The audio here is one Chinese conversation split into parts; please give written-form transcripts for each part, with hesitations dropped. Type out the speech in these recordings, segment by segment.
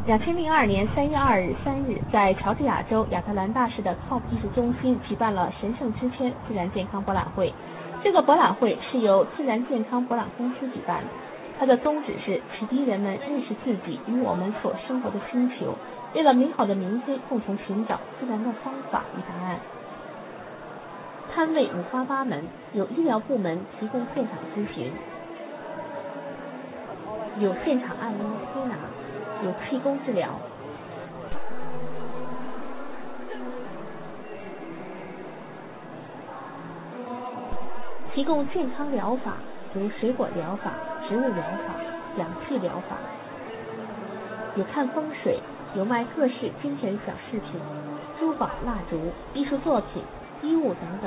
2002年3月2日、3日，在乔治亚州亚特兰大市的 COP 艺术中心举办了神圣之签自然健康博览会。这个博览会是由自然健康博览公司举办的，它的宗旨是启迪人们认识自己与我们所生活的星球，为了美好的明天共同寻找自然的方法与答案。摊位五花八门，有医疗部门提供现场咨询，有现场按摩推拿，有气功治疗，提供健康疗法，如水果疗法、植物疗法、氧气疗法，有看风水，有卖各式精神小饰品、珠宝、蜡烛、艺术作品、衣物等等。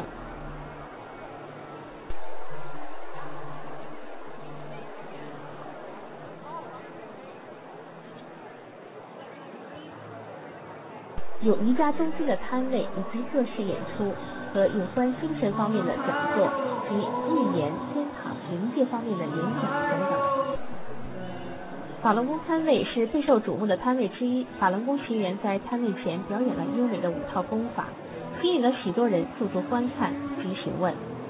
有瑜伽中心的摊位以及各式演出和有关精神方面的讲座及预言、天堂、灵界方面的演讲等等。法轮功摊位是备受瞩目的摊位之一，法轮功学员在摊位前表演了优美的5套功法，吸引了许多人驻足观看及询问。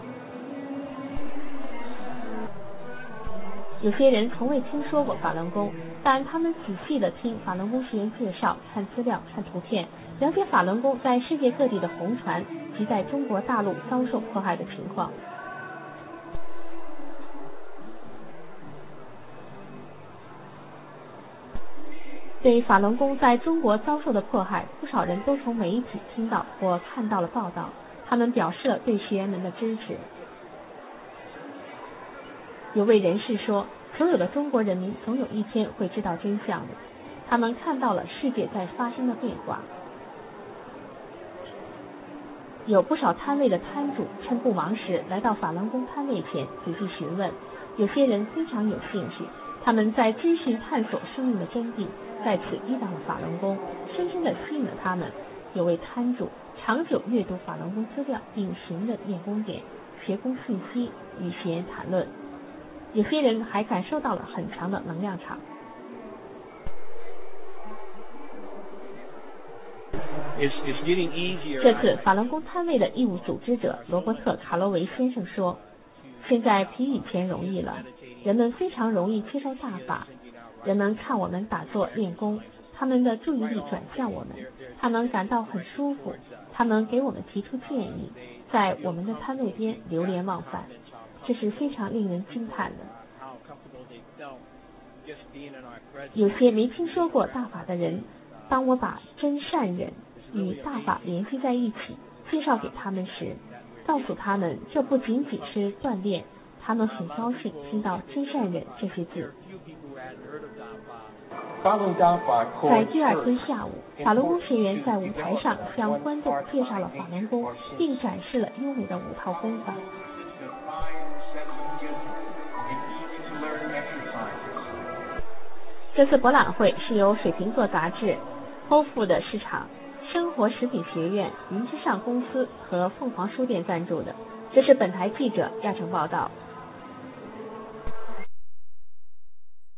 有些人从未听说过法轮功，但他们仔细地听法轮功学员介绍、看资料、看图片，了解法轮功在世界各地的红传及在中国大陆遭受迫害的情况。对法轮功在中国遭受的迫害，不少人都从媒体听到或看到了报道，他们表示了对学员们的支持。有位人士说，所有的中国人民总有一天会知道真相的，他们看到了世界在发生的变化。有不少摊位的摊主趁不忙时来到法轮功摊位前仔细询问，有些人非常有兴趣，他们在追寻探索生命的真谛，在此遇到了法轮功，深深地吸引了他们。有位摊主长久阅读法轮功资料，并询问练功点、学功信息，与学员谈论。有些人还感受到了很强的能量场。这次法轮功摊位的义务组织者罗伯特·卡罗维先生说，现在比以前容易了，人们非常容易接受大法，人们看我们打坐练功，他们的注意力转向我们，他们感到很舒服，他们给我们提出建议，在我们的摊位边流连忘返，这是非常令人惊叹的。有些没听说过大法的人，当我把真善忍与大法联系在一起，介绍给他们时，告诉他们这不仅仅是锻炼，他们很高兴听到真善忍这些字。在第二天下午，法轮功学员在舞台上向观众介绍了法轮功，并展示了优美的5套功法。这次博览会是由水瓶座杂志、Whole Food 市场、生活食品学院、云之上公司和凤凰书店赞助的。这是本台记者亚诚报道。